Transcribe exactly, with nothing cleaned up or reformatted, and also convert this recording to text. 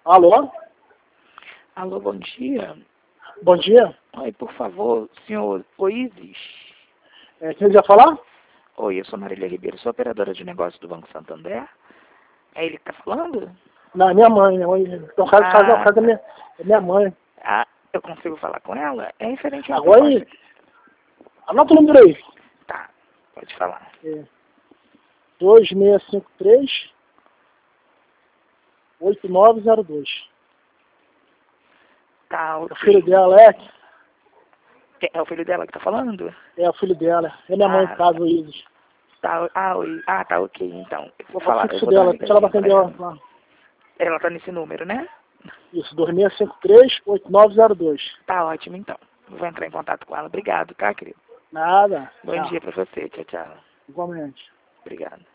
Alô? Alô, bom dia. Bom dia. Oi, por favor, senhor Oísis. É, quem já falar? Oi, eu sou Marília Ribeiro, sou operadora de negócios do Banco Santander. É ele que tá falando? Não, é minha mãe. Né? Então, o caso, Ah, caso, o caso é, minha, é minha mãe. Ah, eu consigo falar com ela? É referente a uma Agora proposta. aí, anota o número aí. Tá, pode falar. É. dois seis cinco três, oito nove zero dois. Tá, O ok. filho dela é? É o filho dela que tá falando? É o filho dela. É minha mãe, Ah, no caso, Isis. tá, ah, oi. Ah, tá, ok, então. Eu vou É o falar, eu fixo vou dar uma dela. Deixa ela ligadinha bater pra dela ela. lá. Ela tá nesse número, né? Isso, dois seis cinco três, oito nove zero dois. Tá ótimo, então. Vou entrar em contato com ela. Obrigado, tá, querido? Nada. Bom Tchau. dia pra você. Tchau, tchau. Igualmente. Obrigado.